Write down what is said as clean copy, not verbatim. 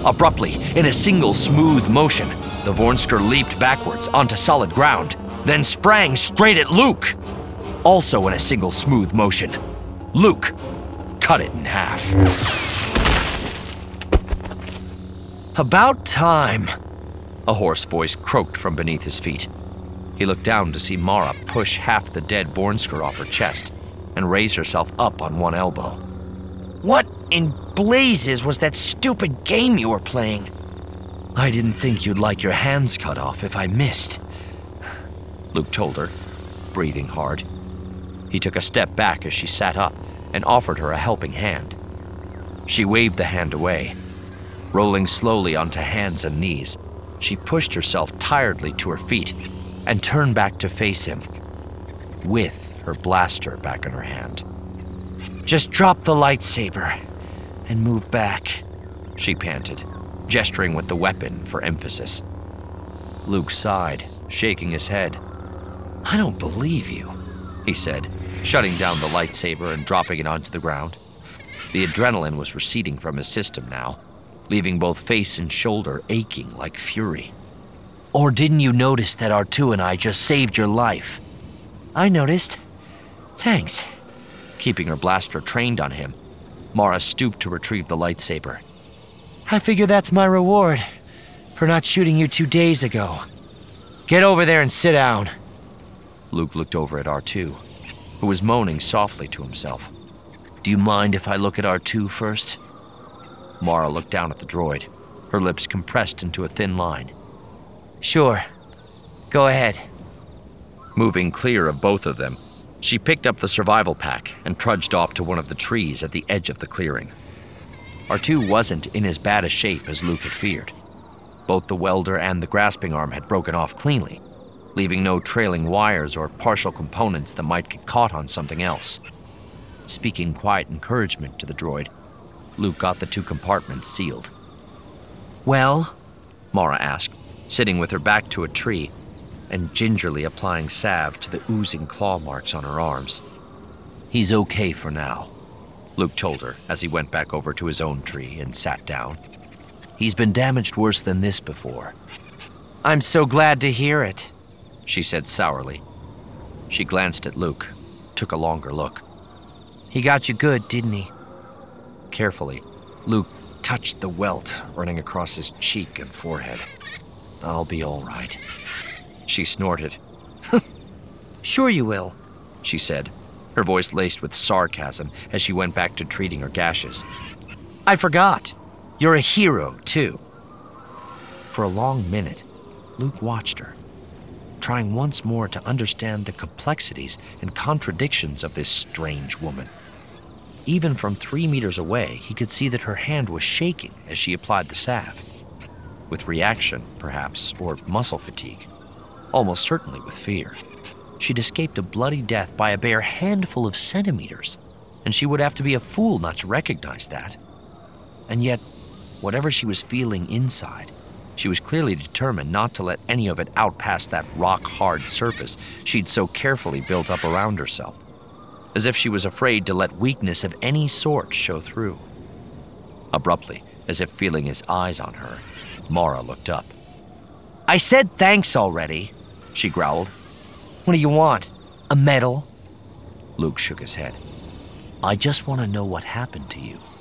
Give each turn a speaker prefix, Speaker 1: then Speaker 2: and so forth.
Speaker 1: Abruptly, in a single smooth motion, the Vornsker leaped backwards onto solid ground, then sprang straight at Luke. Also in a single smooth motion, Luke cut it in half. "About time," a hoarse voice croaked from beneath his feet. He looked down to see Mara push half the dead Vornsker off her chest and raise herself up on one elbow. "What in blazes was that stupid game you were playing?" "I didn't think you'd like your hands cut off if I missed," Luke told her, breathing hard. He took a step back as she sat up and offered her a helping hand. She waved the hand away. Rolling slowly onto hands and knees, she pushed herself tiredly to her feet and turned back to face him, with her blaster back in her hand. "Just drop the lightsaber and move back," she panted, gesturing with the weapon for emphasis. Luke sighed, shaking his head. "I don't believe you," he said, shutting down the lightsaber and dropping it onto the ground. The adrenaline was receding from his system now, leaving both face and shoulder aching like fury. "Or didn't you notice that R2 and I just saved your life?" "I noticed. Thanks." Keeping her blaster trained on him, Mara stooped to retrieve the lightsaber. "I figure that's my reward for not shooting you 2 days ago. Get over there and sit down." Luke looked over at R2, who was moaning softly to himself. "Do you mind if I look at R2 first?" Mara looked down at the droid, her lips compressed into a thin line. "Sure. Go ahead." Moving clear of both of them, she picked up the survival pack and trudged off to one of the trees at the edge of the clearing. R2 wasn't in as bad a shape as Luke had feared. Both the welder and the grasping arm had broken off cleanly, leaving no trailing wires or partial components that might get caught on something else. Speaking quiet encouragement to the droid, Luke got the 2 compartments sealed. "Well?" Mara asked, sitting with her back to a tree and gingerly applying salve to the oozing claw marks on her arms. "He's okay for now," Luke told her as he went back over to his own tree and sat down. "He's been damaged worse than this before." "I'm so glad to hear it," she said sourly. She glanced at Luke, took a longer look. "He got you good, didn't he?" Carefully, Luke touched the welt running across his cheek and forehead. "I'll be all right," she snorted. "Sure you will," she said, her voice laced with sarcasm as she went back to treating her gashes. "I forgot. You're a hero, too." For a long minute, Luke watched her, trying once more to understand the complexities and contradictions of this strange woman. Even from 3 meters away, he could see that her hand was shaking as she applied the salve. With reaction, perhaps, or muscle fatigue. Almost certainly with fear. She'd escaped a bloody death by a bare handful of centimeters, and she would have to be a fool not to recognize that. And yet, whatever she was feeling inside, she was clearly determined not to let any of it out past that rock-hard surface she'd so carefully built up around herself, as if she was afraid to let weakness of any sort show through. Abruptly, as if feeling his eyes on her, Mara looked up. "I said thanks already," she growled. "What do you want? A medal?" Luke shook his head. "I just want to know what happened to you."